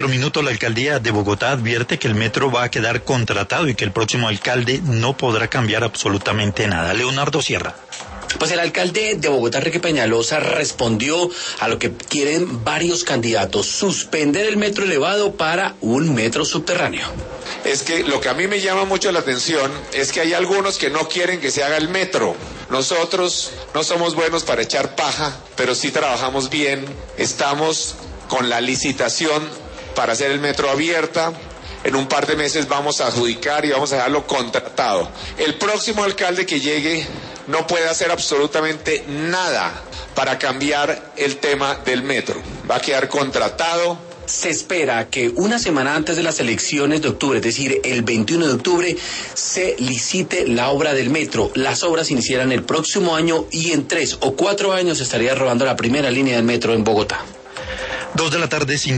Minuto, la alcaldía de Bogotá advierte que el metro va a quedar contratado y que el próximo alcalde no podrá cambiar absolutamente nada. Leonardo Sierra. Pues el alcalde de Bogotá, Enrique Peñalosa, respondió a lo que quieren varios candidatos: suspender el metro elevado para un metro subterráneo. Es que lo que a mí me llama mucho la atención es que hay algunos que no quieren que se haga el metro. Nosotros no somos buenos para echar paja, pero sí trabajamos bien. Estamos con la licitación para hacer el metro abierta. En un par de meses vamos a adjudicar y vamos a dejarlo contratado. El próximo alcalde que llegue no puede hacer absolutamente nada para cambiar el tema del metro. Va a quedar contratado. Se espera que una semana antes de las elecciones de octubre, es decir, el 21 de octubre, se licite la obra del metro. Las obras iniciarán el próximo año y en 3 o 4 años estaría rodando la primera línea del metro en Bogotá. 2 de la tarde.